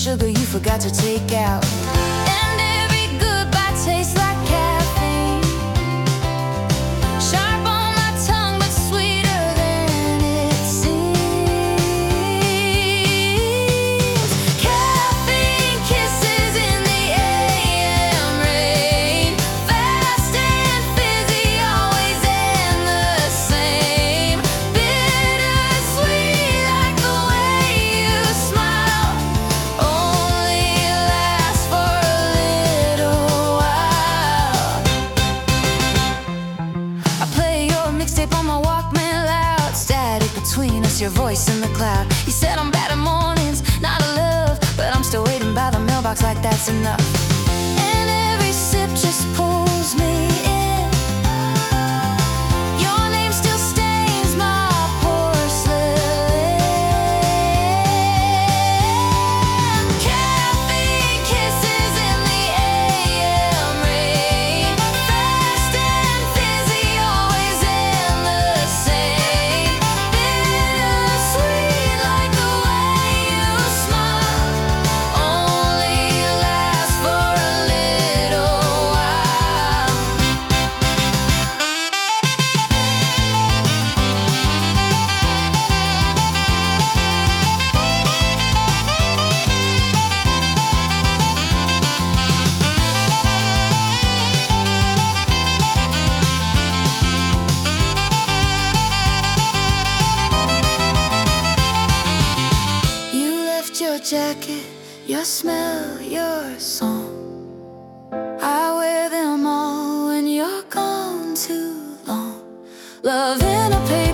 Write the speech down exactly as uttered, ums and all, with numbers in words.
sugar you forgot to take out. And every goodbye tastes like caffeine, sharp on my tongue but sweeter than it seems. Caffeine kisses in the A M rain, fast and fizzy, always and the same. Bittersweet like the way you smile, only lasts for a little while. I play your mixtape on my Walkman loud, static between us, your voice in the cloud. You said I'm bad at mornings, not a love, but I'm still waiting by the mailbox like that's enough. And every sip just pulls me in. Your name still stains my porcelain. Caffeine kisses in the A M rain, fast and fizzy, always and the same. Bittersweet like the way you smile, only lasts for a little while. You left your jacket, your smell, your song. I wear them all when you're gone too long. Love in a paper